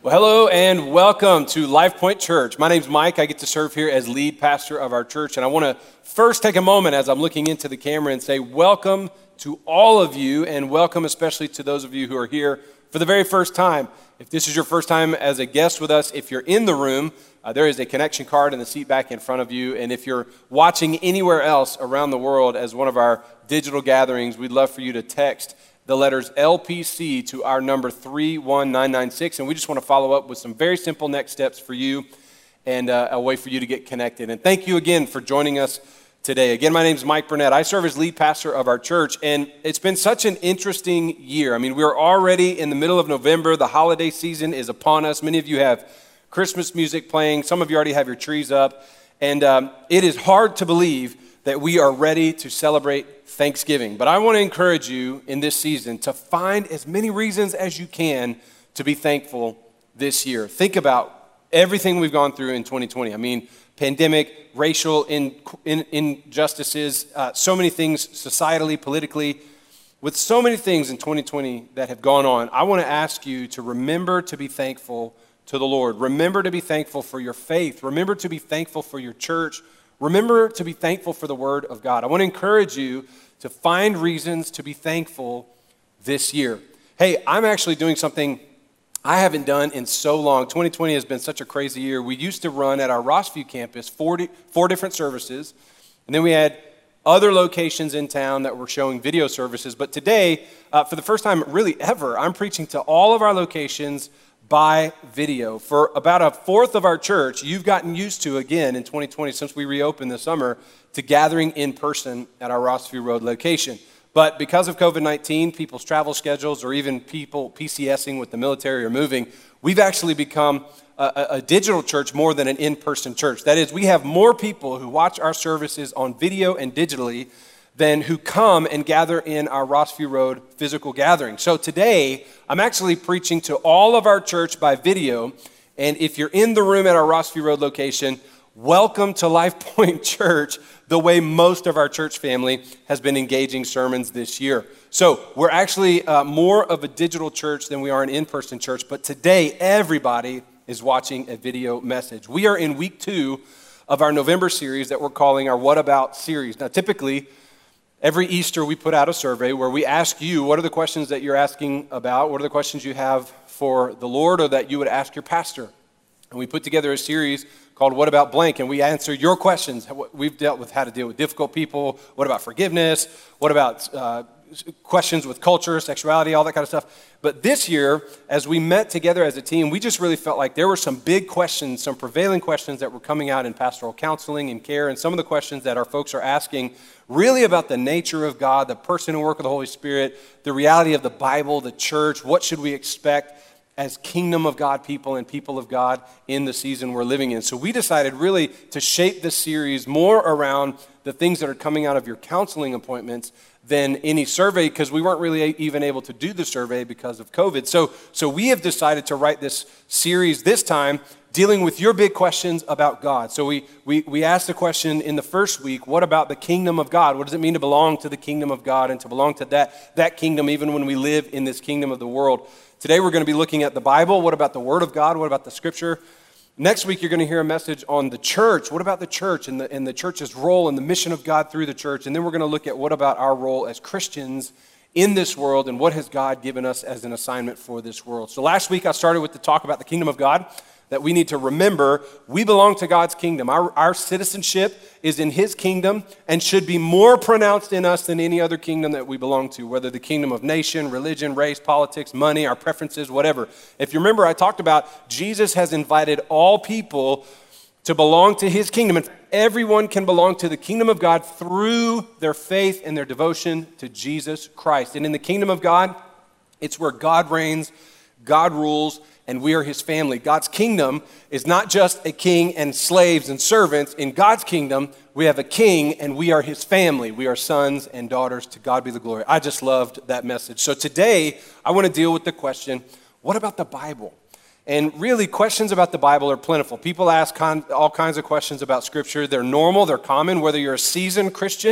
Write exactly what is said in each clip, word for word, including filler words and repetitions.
Well, hello and welcome to Life Point Church. My name's Mike. I get to serve here as lead pastor of our church, and I want to first take a moment as I'm looking into the camera and say welcome to all of you, and welcome especially to those of you who are here for the very first time. If this is your first time as a guest with us, if you're in the room, uh, there is a connection card in the seat back in front of you, and if you're watching anywhere else around the world as one of our digital gatherings, we'd love for you to text the letters L P C to our number three one nine nine six, and we just want to follow up with some very simple next steps for you and uh, a way for you to get connected. And thank you again for joining us today. Again, my name is Mike Burnett. I serve as lead pastor of our church, and it's been such an interesting year. I mean, we're already in the middle of November. The holiday season is upon us. Many of you have Christmas music playing. Some of you already have your trees up, and um, it is hard to believe that we are ready to celebrate Thanksgiving. But I want to encourage you in this season to find as many reasons as you can to be thankful this year. Think about everything we've gone through in twenty twenty. I mean, pandemic, racial in, in, injustices, uh, so many things societally, politically. With so many things in twenty twenty that have gone on, I want to ask you to remember to be thankful to the Lord. Remember to be thankful for your faith. Remember to be thankful for your church. Remember to be thankful for the Word of God. I want to encourage you to find reasons to be thankful this year. Hey, I'm actually doing something I haven't done in so long. twenty twenty has been such a crazy year. We used to run at our Rossview campus forty, four different services, and then we had other locations in town that were showing video services. But today, uh, for the first time really ever, I'm preaching to all of our locations by video. For about a fourth of our church, you've gotten used to, again, in twenty twenty, since we reopened this summer, to gathering in person at our Rossview Road location. But because of covid nineteen, people's travel schedules, or even people PCSing with the military or moving, we've actually become a, a digital church more than an in-person church. That is, we have more people who watch our services on video and digitally than who come and gather in our Rossview Road physical gathering. So today, I'm actually preaching to all of our church by video, and if you're in the room at our Rossview Road location, welcome to Life Point Church, the way most of our church family has been engaging sermons this year. So we're actually uh, more of a digital church than we are an in-person church, but today everybody is watching a video message. We are in week two of our November series that we're calling our What About series. Now typically, every Easter, we put out a survey where we ask you, what are the questions that you're asking about? What are the questions you have for the Lord, or that you would ask your pastor? And we put together a series called What About Blank, and we answer your questions. We've dealt with how to deal with difficult people. What about forgiveness? What about uh, questions with culture, sexuality, all that kind of stuff. But this year, as we met together as a team, we just really felt like there were some big questions, some prevailing questions that were coming out in pastoral counseling and care, and some of the questions that our folks are asking really about the nature of God, the person and work of the Holy Spirit, the reality of the Bible, the church, what should we expect as kingdom of God people and people of God in the season we're living in. So we decided really to shape this series more around the things that are coming out of your counseling appointments than any survey, because we weren't really even able to do the survey because of COVID. So, so we have decided to write this series this time dealing with your big questions about God. So we, we, we asked the question in the first week, what about the kingdom of God? What does it mean to belong to the kingdom of God and to belong to that, that kingdom even when we live in this kingdom of the world? Today we're going to be looking at the Bible. What about the Word of God? What about the Scripture? Next week you're going to hear a message on the church. What about the church and the, and the church's role and the mission of God through the church? And then we're going to look at what about our role as Christians in this world, and what has God given us as an assignment for this world. So last week I started with the talk about the kingdom of God, that we need to remember we belong to God's kingdom. Our, our citizenship is in His kingdom and should be more pronounced in us than any other kingdom that we belong to, whether the kingdom of nation, religion, race, politics, money, our preferences, whatever. If you remember, I talked about Jesus has invited all people to belong to His kingdom. And everyone can belong to the kingdom of God through their faith and their devotion to Jesus Christ. And in the kingdom of God, it's where God reigns, God rules, and we are His family. God's kingdom is not just a king and slaves and servants. In God's kingdom, we have a king and we are His family. We are sons and daughters. To God be the glory. I just loved that message. So today, I want to deal with the question, what about the Bible? And really, questions about the Bible are plentiful. People ask con- all kinds of questions about Scripture. They're normal, they're common, whether you're a seasoned Christian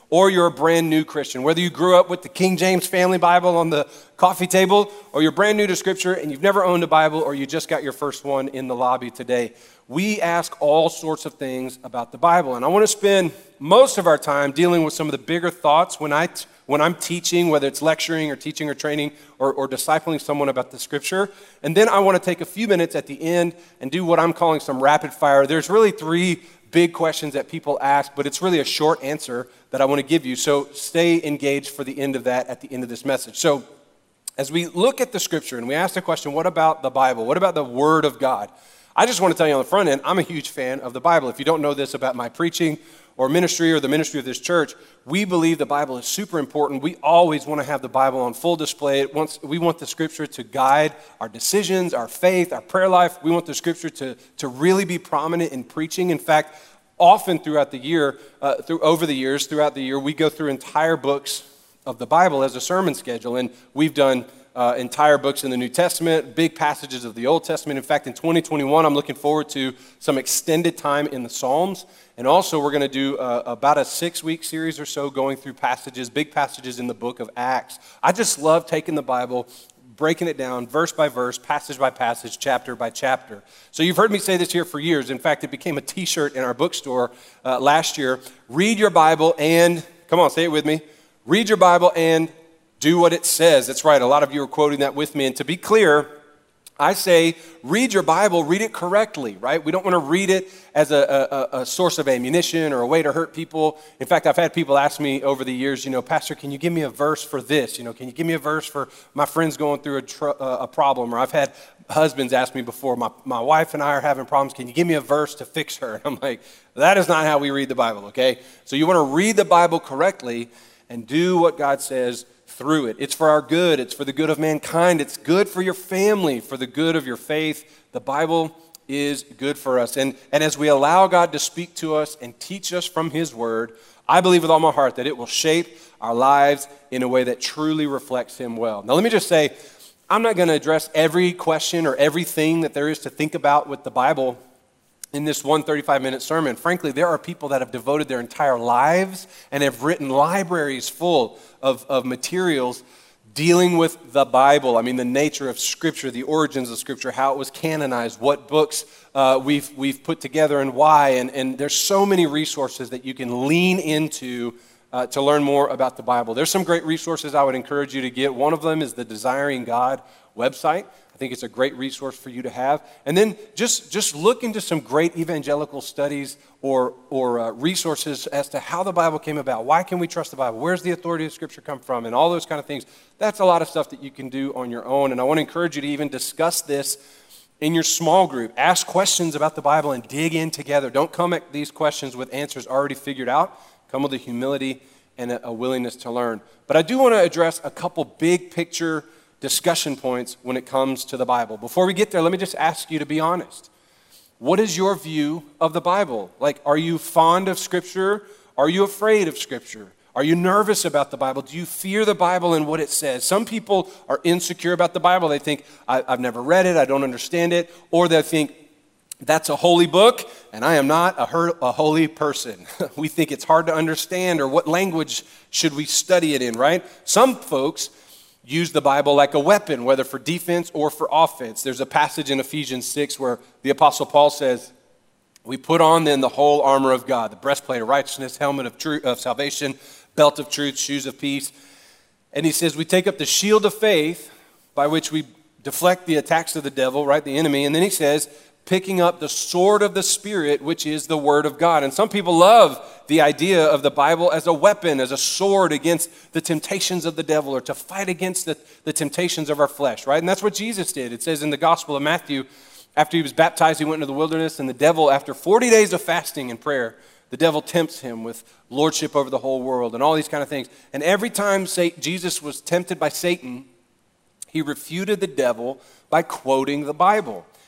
or you're a brand new Christian. Whether you grew up with the King James Family Bible on the coffee table, or you're brand new to Scripture and you've never owned a Bible, or you just got your first one in the lobby today, we ask all sorts of things about the Bible. And I want to spend most of our time dealing with some of the bigger thoughts when, I t- when I'm teaching, whether it's lecturing or teaching or training or, or discipling someone about the Scripture. And then I want to take a few minutes at the end and do what I'm calling some rapid fire. There's really three big questions that people ask, but it's really a short answer that I want to give you. So stay engaged for the end of that at the end of this message. So as we look at the Scripture and we ask the question, what about the Bible? What about the Word of God? I just want to tell you on the front end, I'm a huge fan of the Bible. If you don't know this about my preaching or ministry or the ministry of this church, we believe the Bible is super important. We always want to have the Bible on full display. It wants, we want the Scripture to guide our decisions, our faith, our prayer life. We want the Scripture to, to really be prominent in preaching. In fact, often throughout the year, uh, through over the years, throughout the year, we go through entire books of the Bible as a sermon schedule, and we've done Uh, entire books in the New Testament, big passages of the Old Testament. In fact, in twenty twenty-one, I'm looking forward to some extended time in the Psalms. And also, we're going to do uh, about a six-week series or so going through passages, big passages in the book of Acts. I just love taking the Bible, breaking it down verse by verse, passage by passage, chapter by chapter. So you've heard me say this here for years. In fact, it became a t-shirt in our bookstore uh, last year. Read your Bible and, come on, say it with me. Read your Bible and do what it says. That's right. A lot of you are quoting that with me. And to be clear, I say read your Bible, read it correctly, right? We don't want to read it as a, a, a source of ammunition or a way to hurt people. In fact, I've had people ask me over the years, you know, Pastor, can you give me a verse for this? You know, can you give me a verse for my friends going through a, tr- a problem? Or I've had husbands ask me before, my, my wife and I are having problems. Can you give me a verse to fix her? And I'm like, that is not how we read the Bible, okay? So you want to read the Bible correctly and do what God says through it. It's for our good. It's for the good of mankind. It's good for your family, for the good of your faith. The Bible is good for us. And, and as we allow God to speak to us and teach us from His Word, I believe with all my heart that it will shape our lives in a way that truly reflects Him well. Now, let me just say, I'm not going to address every question or everything that there is to think about with the Bible in this one thirty-five minute sermon. Frankly, there are people that have devoted their entire lives and have written libraries full of, of materials dealing with the Bible. I mean, the nature of Scripture, the origins of Scripture, how it was canonized, what books uh, we've we've put together and why. And, and there's so many resources that you can lean into uh, to learn more about the Bible. There's some great resources I would encourage you to get. One of them is the Desiring God website. I think it's a great resource for you to have. And then just, just look into some great evangelical studies or, or uh, resources as to how the Bible came about. Why can we trust the Bible? Where's the authority of Scripture come from? And all those kind of things. That's a lot of stuff that you can do on your own. And I want to encourage you to even discuss this in your small group. Ask questions about the Bible and dig in together. Don't come at these questions with answers already figured out. Come with a humility and a, a willingness to learn. But I do want to address a couple big picture discussion points when it comes to the Bible. Before we get there, let me just ask you to be honest. What is your view of the Bible? Like, are you fond of Scripture? Are you afraid of Scripture? Are you nervous about the Bible? Do you fear the Bible and what it says? Some people are insecure about the Bible. They think, I, I've never read it, I don't understand it. Or they think, that's a holy book, and I am not a, her, a holy person. We think it's hard to understand, or what language should we study it in, right? Some folks use the Bible like a weapon, whether for defense or for offense. There's a passage in Ephesians six where the Apostle Paul says, we put on then the whole armor of God, the breastplate of righteousness, helmet of, truth, of salvation, belt of truth, shoes of peace. And he says we take up the shield of faith by which we deflect the attacks of the devil, right, the enemy. And then he says, picking up the sword of the Spirit, which is the Word of God. And some people love the idea of the Bible as a weapon, as a sword against the temptations of the devil, or to fight against the, the temptations of our flesh, right? And that's what Jesus did. It says in the Gospel of Matthew, after he was baptized, he went into the wilderness, and the devil, after forty days of fasting and prayer, the devil tempts him with lordship over the whole world and all these kind of things. And every time Satan, Jesus was tempted by Satan, he refuted the devil by quoting the Bible.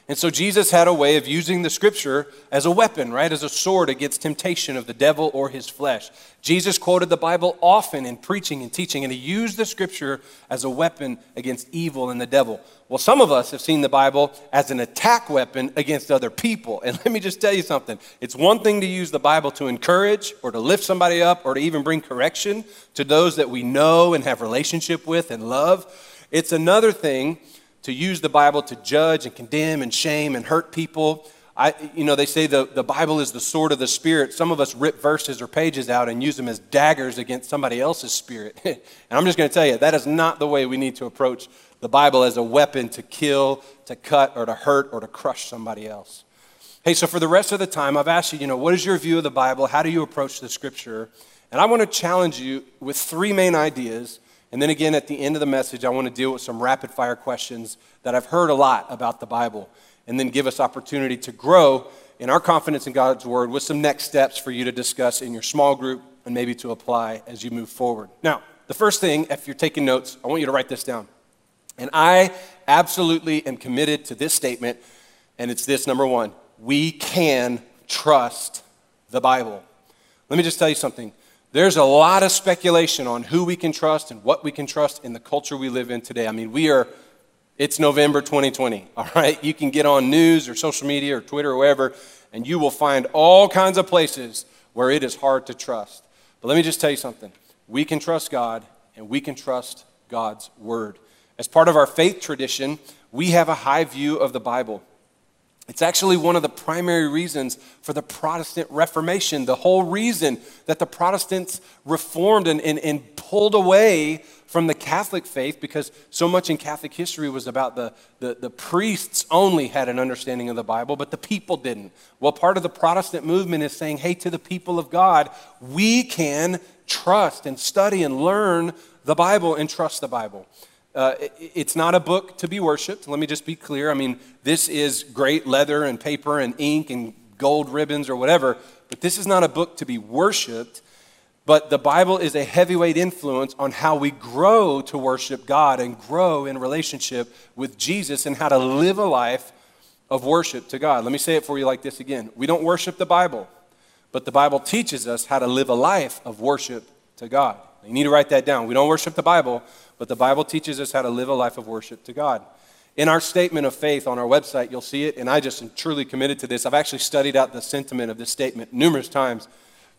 And so Jesus had a way of using the scripture as a weapon, right? As a sword against temptation of the devil or his flesh. Jesus quoted the Bible often in preaching and teaching, and he used the scripture as a weapon against evil and the devil. Well, some of us have seen the Bible as an attack weapon against other people. And let me just tell you something. It's one thing to use the Bible to encourage or to lift somebody up or to even bring correction to those that we know and have relationship with and love. It's another thing to use the Bible to judge and condemn and shame and hurt people. I, you know, they say the, the Bible is the sword of the Spirit. Some of us rip verses or pages out and use them as daggers against somebody else's spirit. And I'm just going to tell you, that is not the way we need to approach the Bible as a weapon to kill, to cut, or to hurt, or to crush somebody else. Hey, so for the rest of the time, I've asked you, you know, what is your view of the Bible? How do you approach the Scripture? And I want to challenge you with three main ideas. And then again, at the end of the message, I want to deal with some rapid fire questions that I've heard a lot about the Bible, and then give us opportunity to grow in our confidence in God's word with some next steps for you to discuss in your small group and maybe to apply as you move forward. Now, the first thing, if you're taking notes, I want you to write this down. And I absolutely am committed to this statement, and it's this, number one: we can trust the Bible. Let me just tell you something. There's a lot of speculation on who we can trust and what we can trust in the culture we live in today. I mean, we are, it's November twenty twenty, all right? You can get on news or social media or Twitter or wherever, and you will find all kinds of places where it is hard to trust. But let me just tell you something. We can trust God, and we can trust God's word. As part of our faith tradition, we have a high view of the Bible. It's actually one of the primary reasons for the Protestant Reformation, the whole reason that the Protestants reformed and, and, and pulled away from the Catholic faith, because so much in Catholic history was about the, the, the priests only had an understanding of the Bible, but the people didn't. Well, part of the Protestant movement is saying, hey, to the people of God, we can trust and study and learn the Bible and trust the Bible. Uh, it, it's not a book to be worshiped. Let me just be clear. I mean, this is great leather and paper and ink and gold ribbons or whatever, but this is not a book to be worshiped. But the Bible is a heavyweight influence on how we grow to worship God and grow in relationship with Jesus and how to live a life of worship to God. Let me say it for you like this again. We don't worship the Bible, but the Bible teaches us how to live a life of worship to God. You need to write that down. We don't worship the Bible, but the Bible teaches us how to live a life of worship to God. In our statement of faith on our website, you'll see it, and I just am truly committed to this. I've actually studied out the sentiment of this statement numerous times.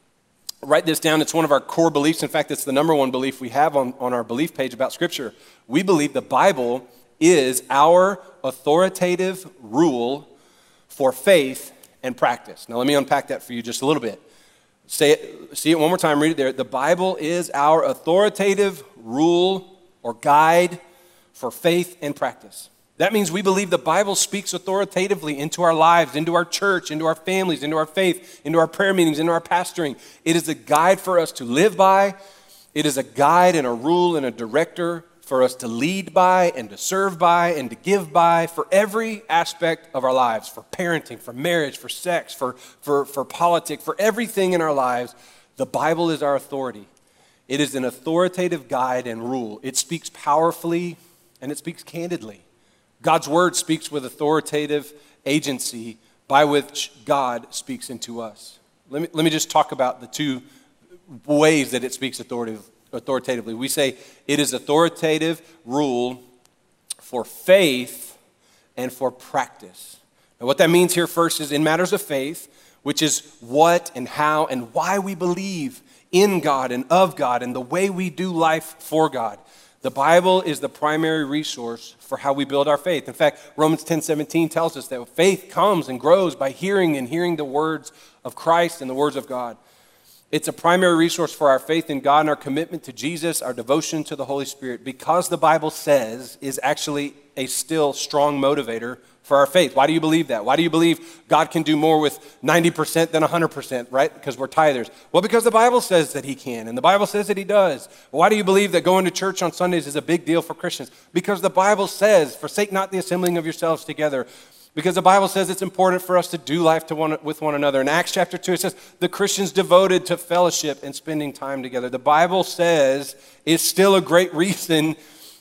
Write this down. It's one of our core beliefs. In fact, it's the number one belief we have on, on our belief page about Scripture. We believe the Bible is our authoritative rule for faith and practice. Now, let me unpack that for you just a little bit. Say it, see it one more time, read it there. The Bible is our authoritative rule or guide for faith and practice. That means we believe the Bible speaks authoritatively into our lives, into our church, into our families, into our faith, into our prayer meetings, into our pastoring. It is a guide for us to live by. It is a guide and a rule and a director for us to lead by and to serve by and to give by for every aspect of our lives, for parenting, for marriage, for sex, for, for, for politics, for everything in our lives. The Bible is our authority. It is an authoritative guide and rule. It speaks powerfully and it speaks candidly. God's word speaks with authoritative agency by which God speaks into us. Let me, let me just talk about the two ways that it speaks authoritative, authoritatively. We say it is authoritative rule for faith and for practice. Now, what that means here first is in matters of faith, which is what and how and why we believe in God and of God and the way we do life for God. The Bible is the primary resource for how we build our faith. In fact, Romans ten seventeen tells us that faith comes and grows by hearing and hearing the words of Christ and the words of God. It's a primary resource for our faith in God and our commitment to Jesus, our devotion to the Holy Spirit, because the Bible says is actually a still strong motivator for our faith. Why do you believe that? Why do you believe God can do more with ninety percent than one hundred percent, right? Because we're tithers. Well, because the Bible says that he can, and the Bible says that he does. Why do you believe that going to church on Sundays is a big deal for Christians? Because the Bible says, forsake not the assembling of yourselves together. Because the Bible says it's important for us to do life to one, with one another. In Acts chapter two, it says the Christians devoted to fellowship and spending time together. The Bible says it's still a great reason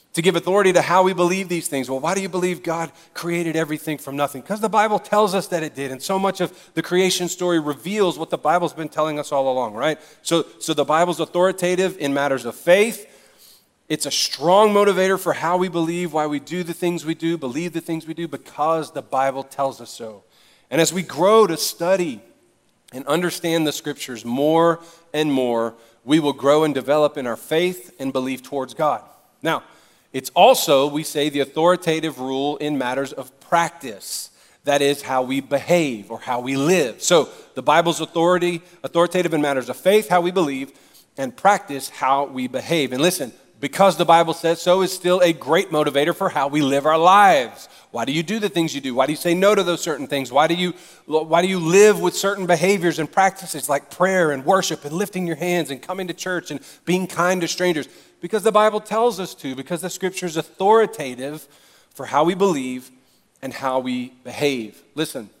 to give authority to how we believe these things. Well, why do you believe God created everything from nothing? Because the Bible tells us that it did, and so much of the creation story reveals what the Bible's been telling us all along, right? So, so the Bible's authoritative in matters of faith. It's a strong motivator for how we believe, why we do the things we do, believe the things we do, because the Bible tells us so. And as we grow to study and understand the Scriptures more and more, we will grow and develop in our faith and belief towards God. Now, it's also, we say, the authoritative rule in matters of practice. That is how we behave or how we live. So the Bible's authority, authoritative in matters of faith, how we believe, and practice, how we behave. And listen, because the Bible says so is still a great motivator for how we live our lives. Why do you do the things you do? Why do you say no to those certain things? Why do you, why do you live with certain behaviors and practices like prayer and worship and lifting your hands and coming to church and being kind to strangers? Because the Bible tells us to, because the Scripture is authoritative for how we believe and how we behave. Listen,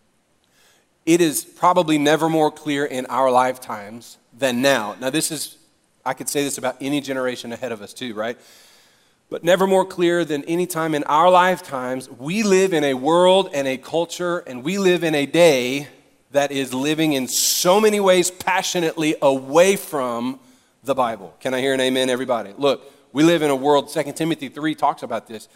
it is probably never more clear in our lifetimes than now. Now this is, I could say this about any generation ahead of us too, right? But never more clear than any time in our lifetimes, we live in a world and a culture, and we live in a day that is living in so many ways passionately away from the Bible. Can I hear an amen, everybody? Look, we live in a world, Second Timothy three talks about this,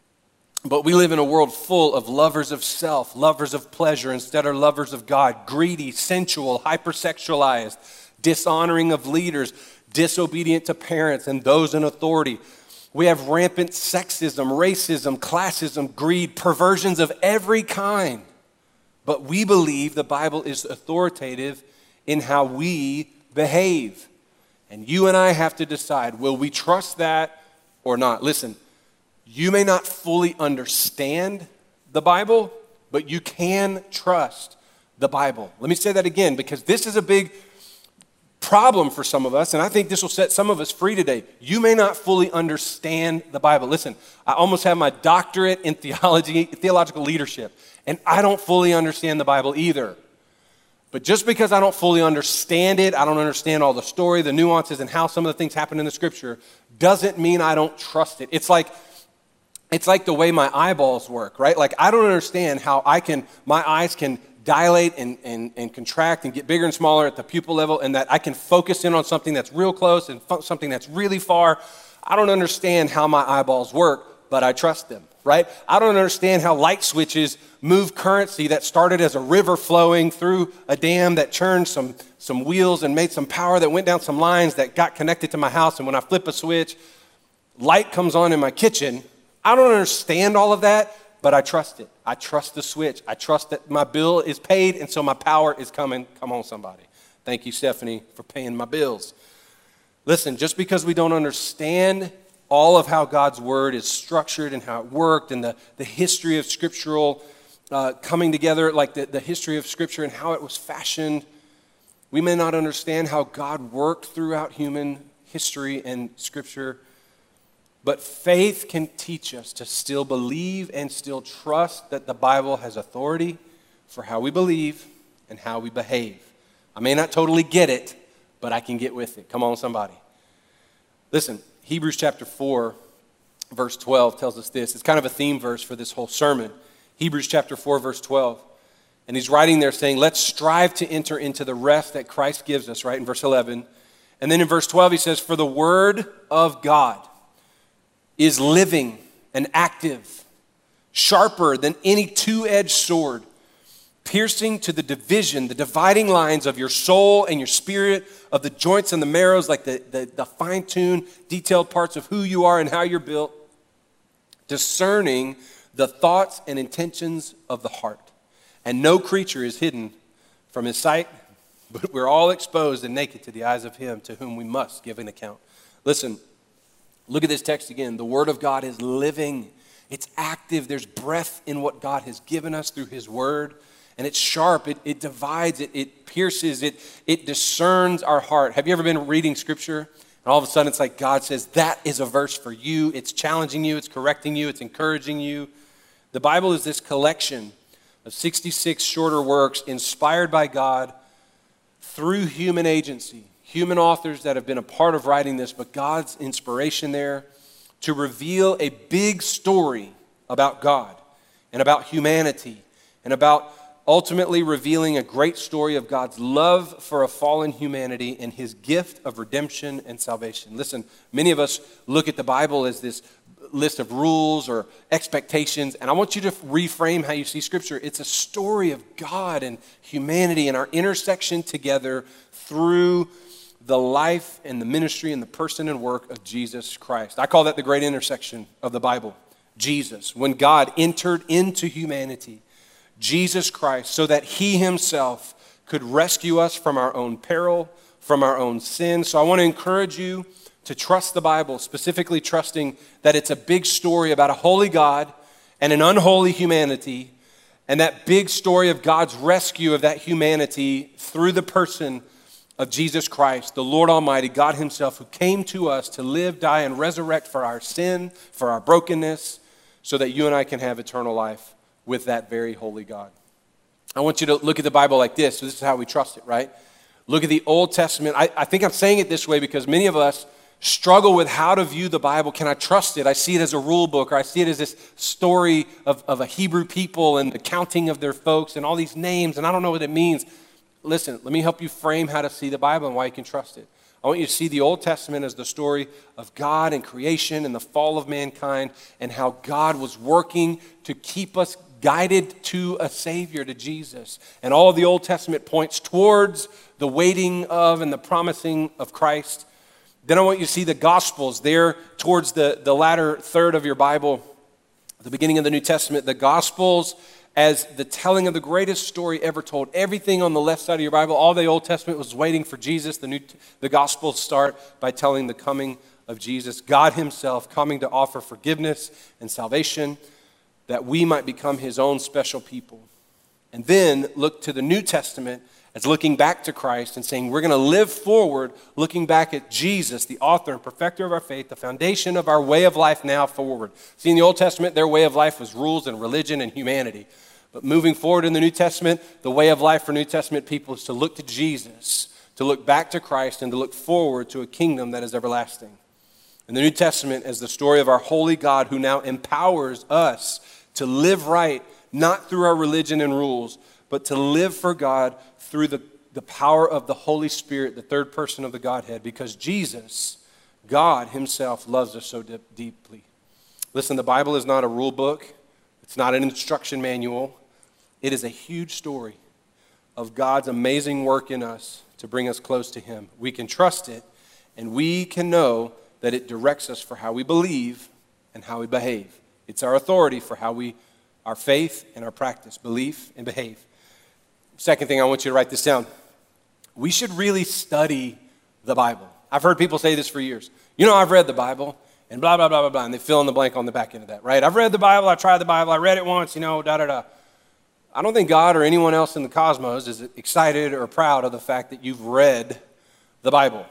but we live in a world full of lovers of self, lovers of pleasure instead of lovers of God, greedy, sensual, hypersexualized, dishonoring of leaders, disobedient to parents and those in authority. We have rampant sexism, racism, classism, greed, perversions of every kind. But we believe the Bible is authoritative in how we behave. And you and I have to decide, will we trust that or not? Listen, you may not fully understand the Bible, but you can trust the Bible. Let me say that again, because this is a big problem for some of us, and I think this will set some of us free today. You may not fully understand the Bible. Listen, I almost have my doctorate in theology, theological leadership, and I don't fully understand the Bible either. But just because I don't fully understand it, I don't understand all the story, the nuances, and how some of the things happen in the Scripture, doesn't mean I don't trust it. It's like it's like the way my eyeballs work, right? Like I don't understand how I can, my eyes can dilate and, and, and contract and get bigger and smaller at the pupil level, and that I can focus in on something that's real close and fo- something that's really far. I don't understand how my eyeballs work, but I trust them, right? I don't understand how light switches move currency that started as a river flowing through a dam that churned some, some wheels and made some power that went down some lines that got connected to my house, and when I flip a switch, light comes on in my kitchen. I don't understand all of that, but I trust it. I trust the switch. I trust that my bill is paid, and so my power is coming. Come on, somebody. Thank you, Stephanie, for paying my bills. Listen, just because we don't understand all of how God's word is structured and how it worked and the, the history of scriptural uh, coming together, like the, the history of Scripture and how it was fashioned, we may not understand how God worked throughout human history and Scripture. But faith can teach us to still believe and still trust that the Bible has authority for how we believe and how we behave. I may not totally get it, but I can get with it. Come on, somebody. Listen, Hebrews chapter four, verse twelve tells us this. It's kind of a theme verse for this whole sermon. Hebrews chapter four, verse twelve. And he's writing there saying, let's strive to enter into the rest that Christ gives us, right, in verse eleven. And then in verse twelve, he says, for the word of God is living and active, sharper than any two-edged sword, piercing to the division, the dividing lines of your soul and your spirit, of the joints and the marrows, like the, the, the fine-tuned, detailed parts of who you are and how you're built, discerning the thoughts and intentions of the heart. And no creature is hidden from his sight, but we're all exposed and naked to the eyes of him to whom we must give an account. Listen, look at this text again. The word of God is living. It's active. There's breath in what God has given us through his word. And it's sharp. It, it divides. It, it pierces. It, it discerns our heart. Have you ever been reading Scripture? And all of a sudden it's like God says, that is a verse for you. It's challenging you. It's correcting you. It's encouraging you. The Bible is this collection of sixty-six shorter works inspired by God through human agency. Human authors that have been a part of writing this, but God's inspiration there to reveal a big story about God and about humanity and about ultimately revealing a great story of God's love for a fallen humanity and his gift of redemption and salvation. Listen, many of us look at the Bible as this list of rules or expectations, and I want you to reframe how you see Scripture. It's a story of God and humanity and our intersection together through the life and the ministry and the person and work of Jesus Christ. I call that the great intersection of the Bible. Jesus, when God entered into humanity, Jesus Christ, so that he himself could rescue us from our own peril, from our own sin. So I want to encourage you to trust the Bible, specifically trusting that it's a big story about a holy God and an unholy humanity, and that big story of God's rescue of that humanity through the person of Jesus Christ, the Lord Almighty, God himself, who came to us to live, die, and resurrect for our sin, for our brokenness, so that you and I can have eternal life with that very holy God. I want you to look at the Bible like this. So this is how we trust it, right? Look at the Old Testament. I, I think I'm saying it this way because many of us struggle with how to view the Bible. Can I trust it? I see it as a rule book, or I see it as this story of, of a Hebrew people and the counting of their folks and all these names, and I don't know what it means. Listen, let me help you frame how to see the Bible and why you can trust it. I want you to see the Old Testament as the story of God and creation and the fall of mankind and how God was working to keep us guided to a Savior, to Jesus. And all of the Old Testament points towards the waiting of and the promising of Christ. Then I want you to see the Gospels there towards the, the latter third of your Bible, the beginning of the New Testament, the Gospels as the telling of the greatest story ever told. Everything on the left side of your Bible, all the Old Testament was waiting for Jesus. The, New, the Gospels start by telling the coming of Jesus, God himself coming to offer forgiveness and salvation, that we might become his own special people. And then look to the New Testament as looking back to Christ and saying we're going to live forward looking back at Jesus, the author and perfecter of our faith, the foundation of our way of life now forward. See, in the Old Testament, their way of life was rules and religion and humanity. But moving forward in the New Testament, the way of life for New Testament people is to look to Jesus, to look back to Christ, and to look forward to a kingdom that is everlasting. And the New Testament is the story of our holy God who now empowers us to live right, not through our religion and rules, but to live for God through the, the power of the Holy Spirit, the third person of the Godhead, because Jesus, God himself, loves us so dip, deeply. Listen, the Bible is not a rule book. It's not an instruction manual. It is a huge story of God's amazing work in us to bring us close to him. We can trust it, and we can know that it directs us for how we believe and how we behave. It's our authority for how we, our faith and our practice, belief and behave. Second thing, I want you to write this down. We should really study the Bible. I've heard people say this for years. You know, I've read the Bible and blah, blah, blah, blah, blah, and they fill in the blank on the back end of that, right? I've read the Bible, I tried the Bible, I read it once, you know, da, da, da. I don't think God or anyone else in the cosmos is excited or proud of the fact that you've read the Bible.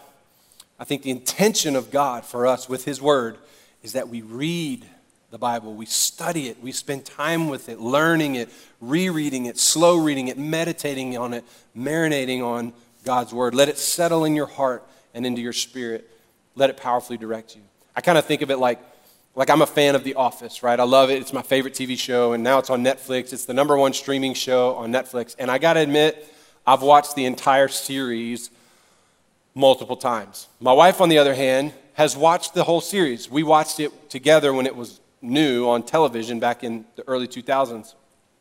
I think the intention of God for us with his word is that we read the Bible, we study it, we spend time with it, learning it, rereading it, slow reading it, meditating on it, marinating on God's word. Let it settle in your heart and into your spirit. Let it powerfully direct you. I kind of think of it like, like I'm a fan of The Office, right? I love it. It's my favorite T V show, and now it's on Netflix. It's the number one streaming show on Netflix. And I got to admit, I've watched the entire series multiple times. My wife, on the other hand, has watched the whole series. We watched it together when it was new on television back in the early two thousands.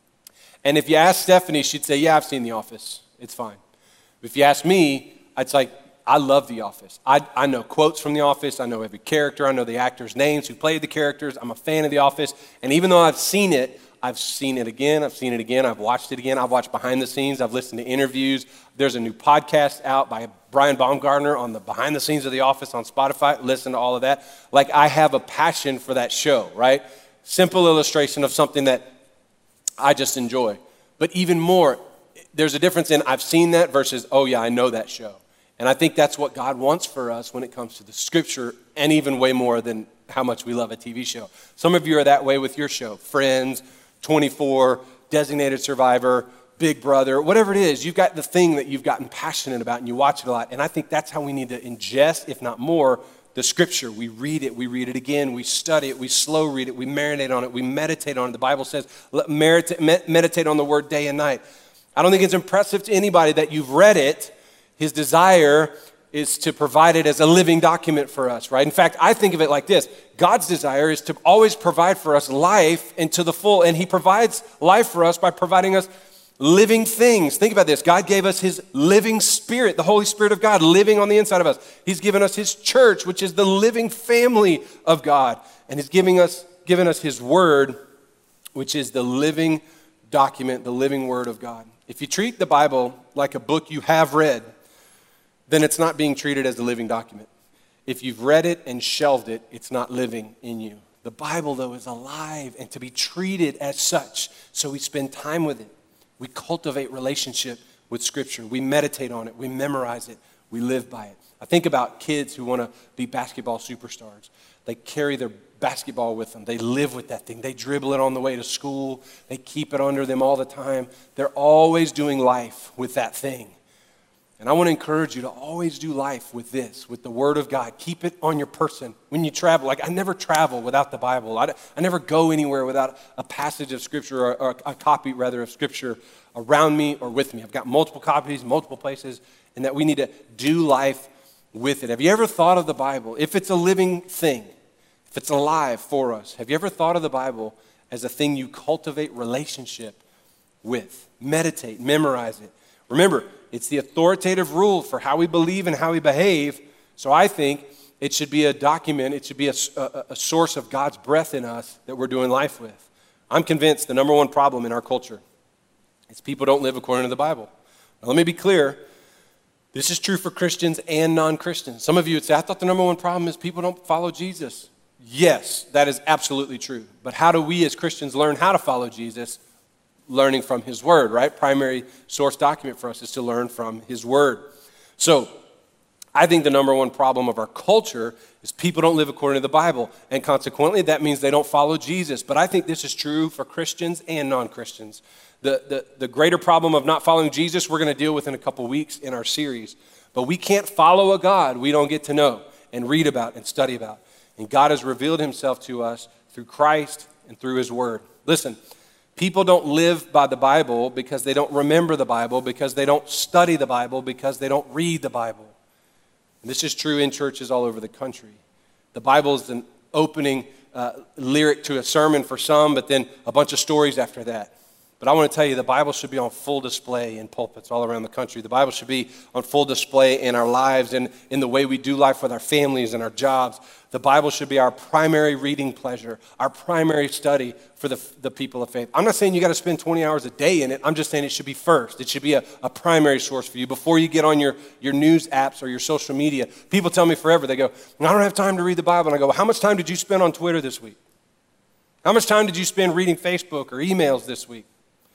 And if you ask Stephanie, she'd say, yeah, I've seen The Office. It's fine. If you ask me, it's like, I love The Office. I, I know quotes from The Office. I know every character. I know the actors' names who played the characters. I'm a fan of The Office. And even though I've seen it, I've seen it again. I've seen it again. I've watched it again. I've watched behind the scenes. I've listened to interviews. There's a new podcast out by Brian Baumgartner on the behind the scenes of The Office on Spotify. Listen to all of that. Like, I have a passion for that show, right? Simple illustration of something that I just enjoy. But even more, there's a difference in I've seen that versus, oh yeah, I know that show. And I think that's what God wants for us when it comes to the scripture, and even way more than how much we love a T V show. Some of you are that way with your show. Friends, twenty-four, Designated Survivor, Big Brother, whatever it is, you've got the thing that you've gotten passionate about and you watch it a lot. And I think that's how we need to ingest, if not more, the scripture. We read it, we read it again, we study it, we slow read it, we marinate on it, we meditate on it. The Bible says, let meditate, meditate on the word day and night. I don't think it's impressive to anybody that you've read it. His desire is to provide it as a living document for us, right? In fact, I think of it like this. God's desire is to always provide for us life and to the full, and he provides life for us by providing us living things. Think about this. God gave us his living spirit, the Holy Spirit of God living on the inside of us. He's given us his church, which is the living family of God. And he's giving us, given us his word, which is the living document, the living word of God. If you treat the Bible like a book you have read, then it's not being treated as a living document. If you've read it and shelved it, it's not living in you. The Bible, though, is alive and to be treated as such. So we spend time with it. We cultivate relationship with Scripture. We meditate on it. We memorize it. We live by it. I think about kids who want to be basketball superstars. They carry their basketball with them. They live with that thing. They dribble it on the way to school. They keep it under them all the time. They're always doing life with that thing. And I want to encourage you to always do life with this, with the Word of God. Keep it on your person. When you travel, like I never travel without the Bible. I, I never go anywhere without a passage of Scripture or, or a copy, rather, of Scripture around me or with me. I've got multiple copies, multiple places, and that we need to do life with it. Have you ever thought of the Bible, if it's a living thing, if it's alive for us, have you ever thought of the Bible as a thing you cultivate relationship with? Meditate, memorize it. Remember, it's the authoritative rule for how we believe and how we behave. So I think it should be a document, it should be a, a, a source of God's breath in us that we're doing life with. I'm convinced the number one problem in our culture is people don't live according to the Bible. Now, let me be clear. This is true for Christians and non-Christians. Some of you would say, I thought the number one problem is people don't follow Jesus. Yes, that is absolutely true. But how do we as Christians learn how to follow Jesus? Learning from his word, right? Primary source document for us is to learn from his word. So I think the number one problem of our culture is people don't live according to the Bible. And consequently, that means they don't follow Jesus. But I think this is true for Christians and non-Christians. The, the, the greater problem of not following Jesus, we're going to deal with in a couple weeks in our series. But we can't follow a God we don't get to know and read about and study about. And God has revealed himself to us through Christ and through his word. Listen, people don't live by the Bible because they don't remember the Bible, because they don't study the Bible, because they don't read the Bible. And this is true in churches all over the country. The Bible is an opening uh, lyric to a sermon for some, but then a bunch of stories after that. But I want to tell you, the Bible should be on full display in pulpits all around the country. The Bible should be on full display in our lives and in the way we do life with our families and our jobs. The Bible should be our primary reading pleasure, our primary study for the, the people of faith. I'm not saying you got to spend twenty hours a day in it. I'm just saying it should be first. It should be a, a primary source for you before you get on your, your news apps or your social media. People tell me forever, they go, I don't have time to read the Bible. And I go, well, how much time did you spend on Twitter this week? How much time did you spend reading Facebook or emails this week?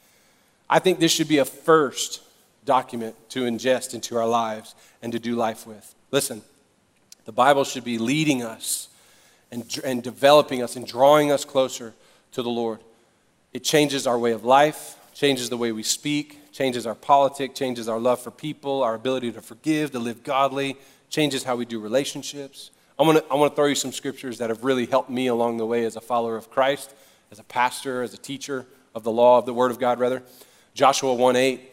I think this should be a first document to ingest into our lives and to do life with. Listen, the Bible should be leading us and, and developing us and drawing us closer to the Lord. It changes our way of life, changes the way we speak, changes our politics, changes our love for people, our ability to forgive, to live godly, changes how we do relationships. I want to I want to throw you some scriptures that have really helped me along the way as a follower of Christ, as a pastor, as a teacher of the law, of the Word of God, rather. Joshua one eight,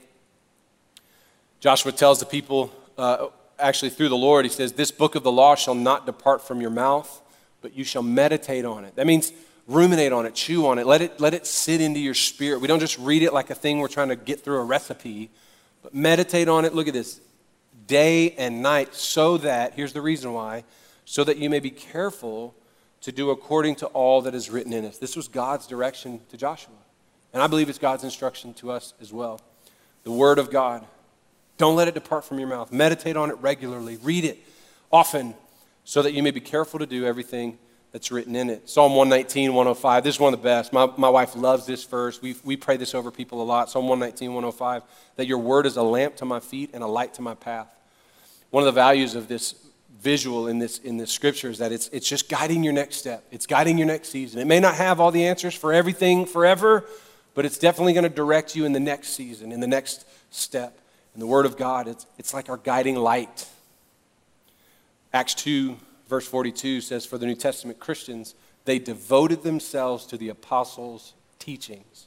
Joshua tells the people, uh, actually through the Lord, he says, this book of the law shall not depart from your mouth, but you shall meditate on it. That means ruminate on it, chew on it, let it, let it sit into your spirit. We don't just read it like a thing we're trying to get through a recipe, but meditate on it. Look at this, day and night, so that, here's the reason why, so that you may be careful to do according to all that is written in us. This was God's direction to Joshua. And I believe it's God's instruction to us as well. The Word of God. Don't let it depart from your mouth. Meditate on it regularly. Read it often so that you may be careful to do everything that's written in it. Psalm one nineteen, one oh five. This is one of the best. My, my wife loves this verse. We we pray this over people a lot. Psalm one nineteen, one oh five. That your word is a lamp to my feet and a light to my path. One of the values of this visual in this in this scripture is that it's it's just guiding your next step. It's guiding your next season. It may not have all the answers for everything forever, but it's definitely going to direct you in the next season, in the next step. And the Word of God, it's, it's like our guiding light. Acts two verse forty-two says, for the New Testament Christians, they devoted themselves to the apostles' teachings.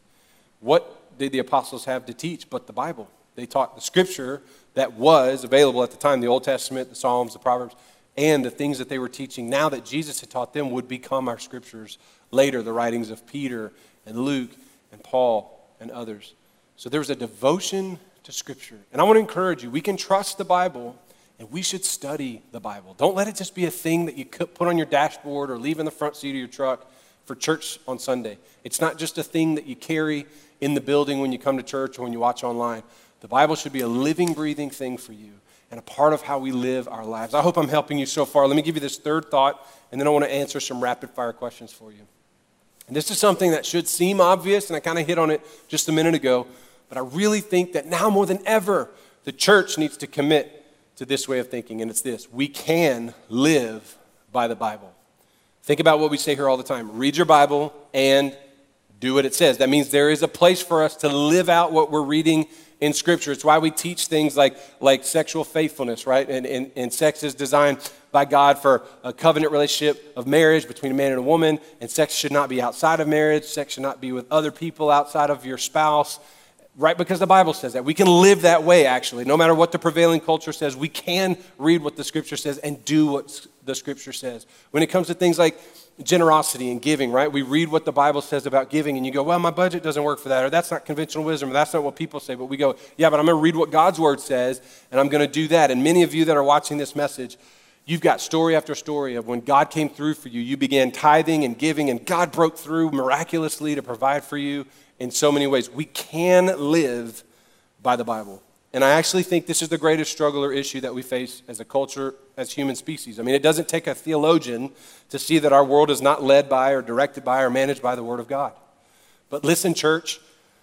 What did the apostles have to teach but the Bible? They taught the scripture that was available at the time, the Old Testament, the Psalms, the Proverbs, and the things that they were teaching now that Jesus had taught them would become our scriptures later, the writings of Peter and Luke and Paul and others. So there was a devotion to scripture. And I want to encourage you, we can trust the Bible and we should study the Bible. Don't let it just be a thing that you put on your dashboard or leave in the front seat of your truck for church on Sunday. It's not just a thing that you carry in the building when you come to church or when you watch online. The Bible should be a living, breathing thing for you and a part of how we live our lives. I hope I'm helping you so far. Let me give you this third thought, and then I want to answer some rapid-fire questions for you. And this is something that should seem obvious, and I kind of hit on it just a minute ago, but I really think that now more than ever, the church needs to commit to this way of thinking, and it's this: we can live by the Bible. Think about what we say here all the time. Read your Bible and do what it says. That means there is a place for us to live out what we're reading in Scripture. It's why we teach things like, like sexual faithfulness, right? And, and, and sex is designed by God for a covenant relationship of marriage between a man and a woman, and sex should not be outside of marriage. Sex should not be with other people outside of your spouse, right? Because the Bible says that. We can live that way, actually. No matter what the prevailing culture says, we can read what the Scripture says and do what the Scripture says. When it comes to things like generosity and giving, right? We read what the Bible says about giving and you go, well, my budget doesn't work for that, or that's not conventional wisdom, or that's not what people say. But we go, yeah, but I'm going to read what God's word says and I'm going to do that. And many of you that are watching this message, you've got story after story of when God came through for you. You began tithing and giving and God broke through miraculously to provide for you in so many ways. We can live by the Bible. And I actually think this is the greatest struggle or issue that we face as a culture, as human species. I mean, it doesn't take a theologian to see that our world is not led by or directed by or managed by the Word of God. But listen, church,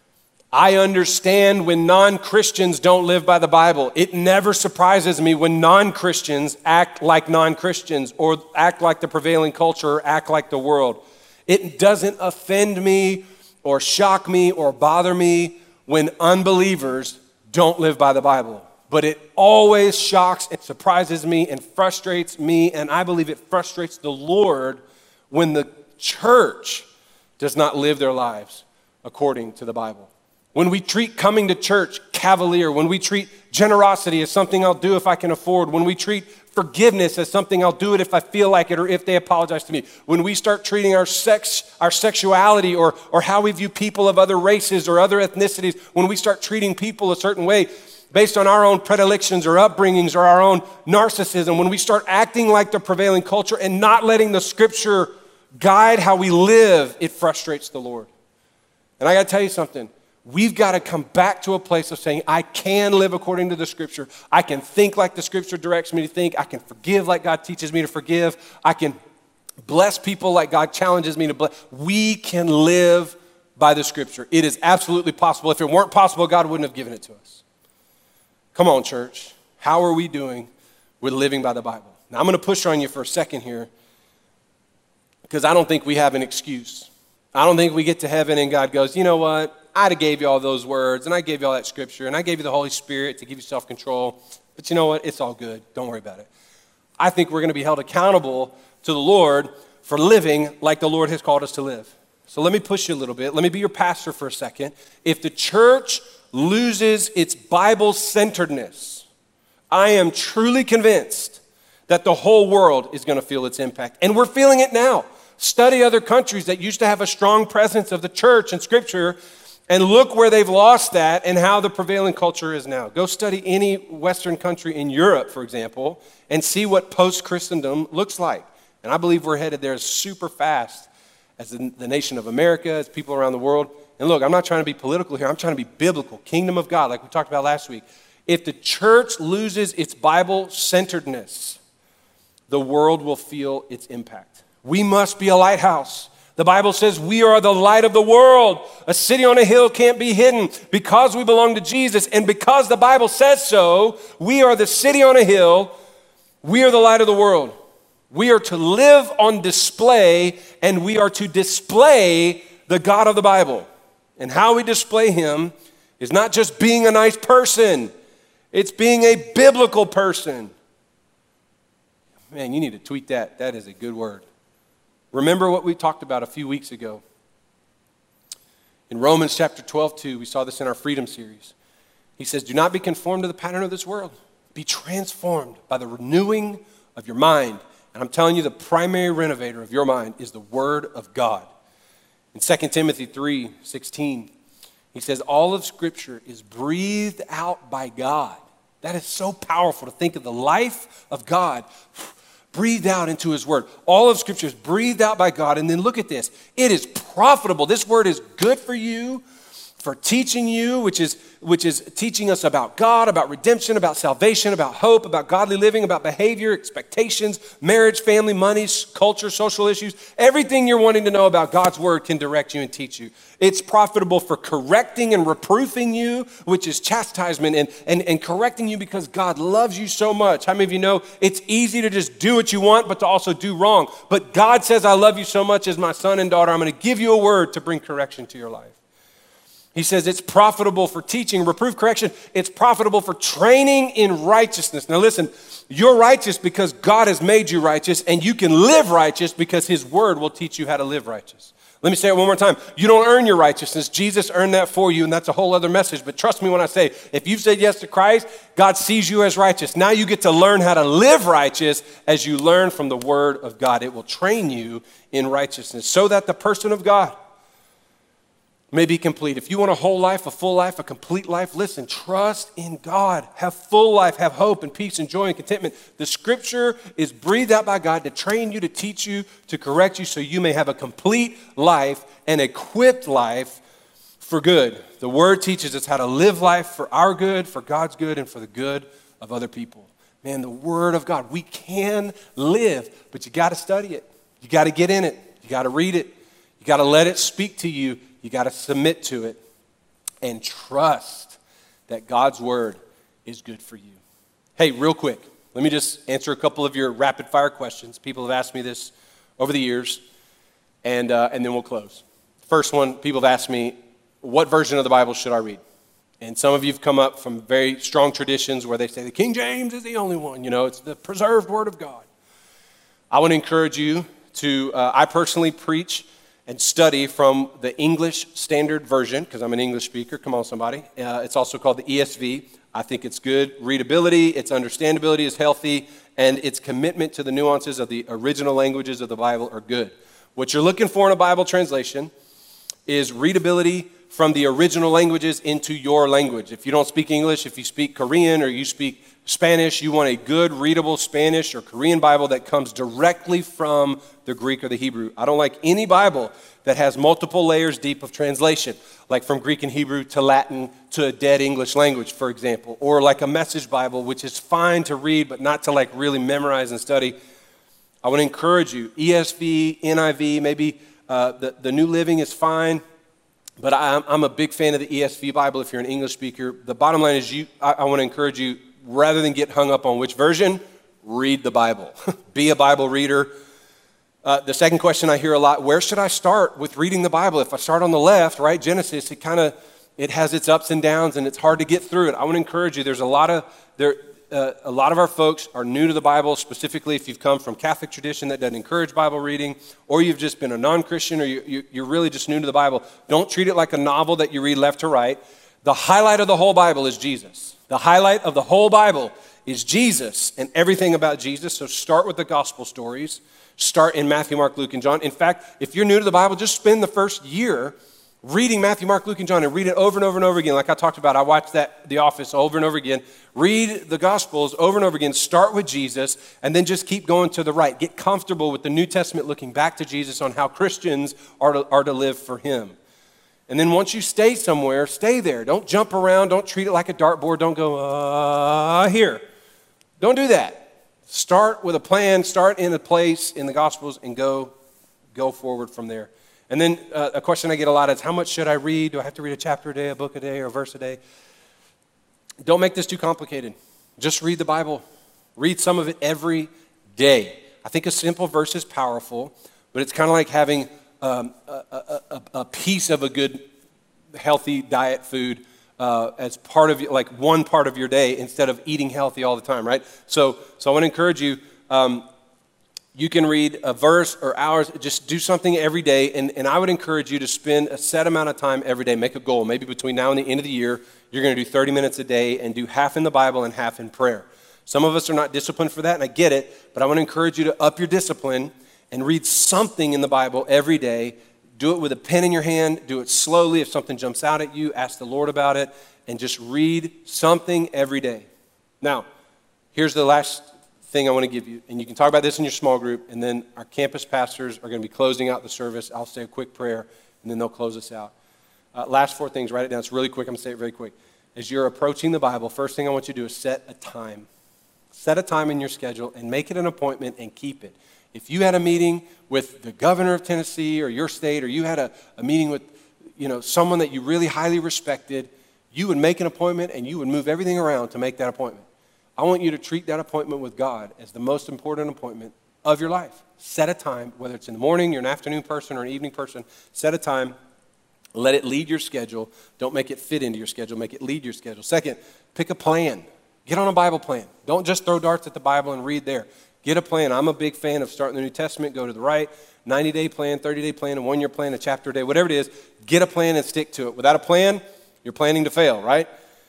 I understand when non-Christians don't live by the Bible. It never surprises me when non-Christians act like non-Christians or act like the prevailing culture or act like the world. It doesn't offend me or shock me or bother me when unbelievers don't live by the Bible. But it always shocks and surprises me and frustrates me, and I believe it frustrates the Lord when the church does not live their lives according to the Bible. When we treat coming to church cavalier, when we treat generosity as something I'll do if I can afford, when we treat forgiveness as something I'll do it if I feel like it or if they apologize to me, when we start treating our sex, our sexuality or, or how we view people of other races or other ethnicities, when we start treating people a certain way based on our own predilections or upbringings or our own narcissism, when we start acting like the prevailing culture and not letting the Scripture guide how we live, it frustrates the Lord. And I got to tell you something. We've got to come back to a place of saying, I can live according to the Scripture. I can think like the Scripture directs me to think. I can forgive like God teaches me to forgive. I can bless people like God challenges me to bless. We can live by the Scripture. It is absolutely possible. If it weren't possible, God wouldn't have given it to us. Come on, church. How are we doing with living by the Bible? Now, I'm going to push on you for a second here because I don't think we have an excuse. I don't think we get to heaven and God goes, you know what? I'd have gave you all those words, and I gave you all that scripture, and I gave you the Holy Spirit to give you self-control. But you know what? It's all good. Don't worry about it. I think we're going to be held accountable to the Lord for living like the Lord has called us to live. So let me push you a little bit. Let me be your pastor for a second. If the church loses its Bible-centeredness, I am truly convinced that the whole world is going to feel its impact. And we're feeling it now. Study other countries that used to have a strong presence of the church and Scripture, and look where they've lost that and how the prevailing culture is now. Go study any Western country in Europe, for example, and see what post-Christendom looks like. And I believe we're headed there super fast as the, the nation of America, as people around the world. And look, I'm not trying to be political here. I'm trying to be biblical, kingdom of God, like we talked about last week. If the church loses its Bible-centeredness, the world will feel its impact. We must be a lighthouse. The Bible says we are the light of the world. A city on a hill can't be hidden. Because we belong to Jesus and because the Bible says so, we are the city on a hill. We are the light of the world. We are to live on display, and we are to display the God of the Bible. And how we display him is not just being a nice person. It's being a biblical person. Man, you need to tweet that. That is a good word. Remember what we talked about a few weeks ago. In Romans chapter twelve, two, we saw this in our Freedom series. He says, do not be conformed to the pattern of this world. Be transformed by the renewing of your mind. And I'm telling you, the primary renovator of your mind is the Word of God. In Second Timothy three, sixteen, he says, all of Scripture is breathed out by God. That is so powerful to think of the life of God breathed out into his word. All of Scripture is breathed out by God. And then look at this. It is profitable. This word is good for you, for teaching you, which is, which is teaching us about God, about redemption, about salvation, about hope, about godly living, about behavior, expectations, marriage, family, money, culture, social issues. Everything you're wanting to know about God's word can direct you and teach you. It's profitable for correcting and reproofing you, which is chastisement, and, and, and correcting you because God loves you so much. How many of you know it's easy to just do what you want, but to also do wrong? But God says, I love you so much as my son and daughter. I'm going to give you a word to bring correction to your life. He says it's profitable for teaching, reproof, correction. It's profitable for training in righteousness. Now listen, you're righteous because God has made you righteous, and you can live righteous because his word will teach you how to live righteous. Let me say it one more time. You don't earn your righteousness. Jesus earned that for you, and that's a whole other message. But trust me when I say, if you've said yes to Christ, God sees you as righteous. Now you get to learn how to live righteous as you learn from the word of God. It will train you in righteousness so that the person of God may be complete. If you want a whole life, a full life, a complete life, listen, trust in God. Have full life, have hope and peace and joy and contentment. The Scripture is breathed out by God to train you, to teach you, to correct you so you may have a complete life, an equipped life for good. The Word teaches us how to live life for our good, for God's good, and for the good of other people. Man, the Word of God, we can live, but you got to study it. You got to get in it. You got to read it. You got to let it speak to you. You got to submit to it and trust that God's word is good for you. Hey, real quick, let me just answer a couple of your rapid fire questions. People have asked me this over the years, and, uh, and then we'll close. First one, people have asked me, what version of the Bible should I read? And some of you have come up from very strong traditions where they say the King James is the only one. You know, it's the preserved word of God. I want to encourage you to, uh, I personally preach and study from the English Standard Version, because I'm an English speaker. Come on, somebody. Uh, it's also called the E S V. I think it's good readability, its understandability is healthy, and its commitment to the nuances of the original languages of the Bible are good. What you're looking for in a Bible translation is readability from the original languages into your language. If you don't speak English, if you speak Korean or you speak Spanish, you want a good, readable Spanish or Korean Bible that comes directly from the Greek or the Hebrew. I don't like any Bible that has multiple layers deep of translation, like from Greek and Hebrew to Latin to a dead English language, for example, or like a Message Bible, which is fine to read, but not to like really memorize and study. I want to encourage you, E S V, N I V, maybe uh, the, the New Living is fine, but I'm, I'm a big fan of the E S V Bible if you're an English speaker. The bottom line is you. I, I want to encourage you, rather than get hung up on which version, read the Bible. Be a Bible reader. Uh, the second question I hear a lot, where should I start with reading the Bible? If I start on the left, right, Genesis, it kind of, it has its ups and downs and it's hard to get through it. I want to encourage you, there's a lot of, there, uh, a lot of our folks are new to the Bible, specifically if you've come from Catholic tradition that doesn't encourage Bible reading, or you've just been a non-Christian, or you, you, you're really just new to the Bible. Don't treat it like a novel that you read left to right. The highlight of the whole Bible is Jesus. The highlight of the whole Bible is Jesus and everything about Jesus. So start with the gospel stories. Start in Matthew, Mark, Luke, and John. In fact, if you're new to the Bible, just spend the first year reading Matthew, Mark, Luke, and John and read it over and over and over again. Like I talked about, I watched that, The Office, over and over again. Read the Gospels over and over again. Start with Jesus, and then just keep going to the right. Get comfortable with the New Testament looking back to Jesus on how Christians are to, are to live for him. And then once you stay somewhere, stay there. Don't jump around. Don't treat it like a dartboard. Don't go, uh, here. Don't do that. Start with a plan. Start in a place in the Gospels and go, go forward from there. And then uh, a question I get a lot is, how much should I read? Do I have to read a chapter a day, a book a day, or a verse a day? Don't make this too complicated. Just read the Bible. Read some of it every day. I think a simple verse is powerful, but it's kind of like having Um, a, a, a, a piece of a good, healthy diet food uh, as part of, like one part of your day instead of eating healthy all the time, right? So, so I want to encourage you, um, You can read a verse or hours, just do something every day. And, and I would encourage you to spend a set amount of time every day. Make a goal. Maybe between now and the end of the year, you're going to do thirty minutes a day and do half in the Bible and half in prayer. Some of us are not disciplined for that, and I get it, but I want to encourage you to up your discipline and read something in the Bible every day. Do it with a pen in your hand. Do it slowly. If something jumps out at you, ask the Lord about it, and just read something every day. Now, here's the last thing I want to give you, and you can talk about this in your small group, and then our campus pastors are going to be closing out the service. I'll say a quick prayer, and then they'll close us out. Uh, last four things, write it down. It's really quick. I'm going to say it very quick. As you're approaching the Bible, first thing I want you to do is set a time. Set a time in your schedule and make it an appointment and keep it. If you had a meeting with the governor of Tennessee or your state, or you had a, a meeting with, you know, someone that you really highly respected, you would make an appointment and you would move everything around to make that appointment. I want you to treat that appointment with God as the most important appointment of your life. Set a time, whether it's in the morning, you're an afternoon person or an evening person, set a time. Let it lead your schedule. Don't make it fit into your schedule. Make it lead your schedule. Second, pick a plan. Get on a Bible plan. Don't just throw darts at the Bible and read there. Get a plan. I'm a big fan of starting the New Testament, go to the right, ninety-day plan, thirty-day plan, a one-year plan, a chapter a day, whatever it is. Get a plan and stick to it. Without a plan, you're planning to fail, right?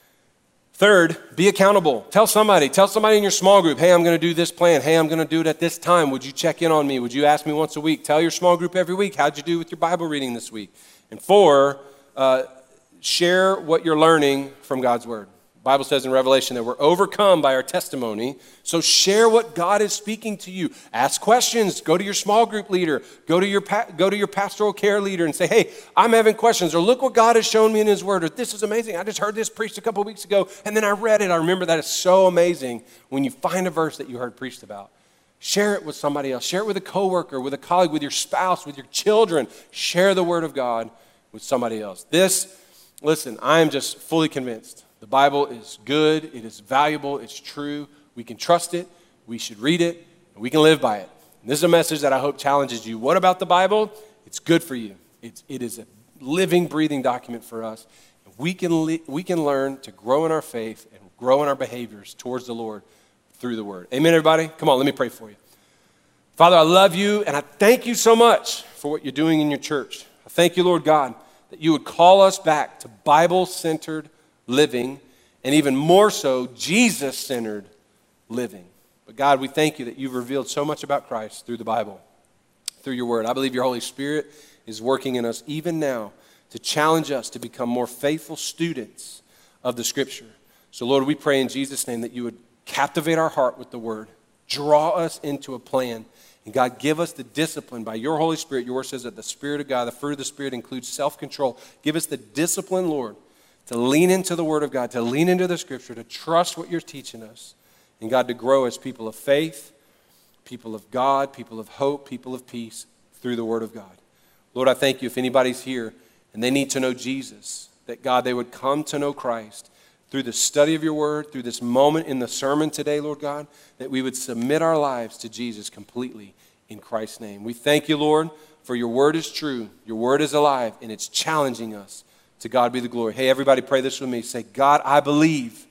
Third, be accountable. Tell somebody. Tell somebody in your small group, hey, I'm going to do this plan. Hey, I'm going to do it at this time. Would you check in on me? Would you ask me once a week? Tell your small group every week, how'd you do with your Bible reading this week? And four, uh, share what you're learning from God's Word. The Bible says in Revelation that we're overcome by our testimony. So share what God is speaking to you. Ask questions. Go to your small group leader. Go to your pa- go to your pastoral care leader and say, hey, I'm having questions. Or look what God has shown me in his word. Or this is amazing. I just heard this preached a couple of weeks ago, and then I read it. I remember that. It's so amazing when you find a verse that you heard preached about. Share it with somebody else. Share it with a coworker, with a colleague, with your spouse, with your children. Share the word of God with somebody else. This, listen, I am just fully convinced. The Bible is good, it is valuable, it's true. We can trust it, we should read it, and we can live by it. And this is a message that I hope challenges you. What about the Bible? It's good for you. It's, it is a living, breathing document for us. And we can, li- we can learn to grow in our faith and grow in our behaviors towards the Lord through the Word. Amen, everybody? Come on, let me pray for you. Father, I love you, and I thank you so much for what you're doing in your church. I thank you, Lord God, that you would call us back to Bible-centered living, and even more so, Jesus-centered living. But God, we thank you that you've revealed so much about Christ through the Bible, through your word. I believe your Holy Spirit is working in us even now to challenge us to become more faithful students of the Scripture. So Lord, we pray in Jesus' name that you would captivate our heart with the word, draw us into a plan, and God, give us the discipline by your Holy Spirit. Your word says that the Spirit of God, the fruit of the Spirit includes self-control. Give us the discipline, Lord, to lean into the Word of God, to lean into the Scripture, to trust what you're teaching us, and God, to grow as people of faith, people of God, people of hope, people of peace through the Word of God. Lord, I thank you if anybody's here and they need to know Jesus, that God, they would come to know Christ through the study of your Word, through this moment in the sermon today, Lord God, that we would submit our lives to Jesus completely in Christ's name. We thank you, Lord, for your Word is true, your Word is alive, and it's challenging us. To God be the glory. Hey, everybody pray this with me. Say, God, I believe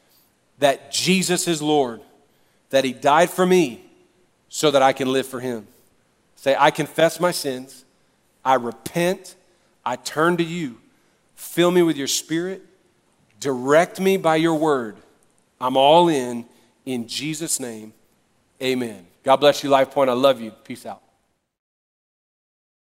that Jesus is Lord, that he died for me so that I can live for him. Say, I confess my sins. I repent. I turn to you. Fill me with your Spirit. Direct me by your word. I'm all in. In Jesus' name, amen. God bless you, Life Point. I love you. Peace out.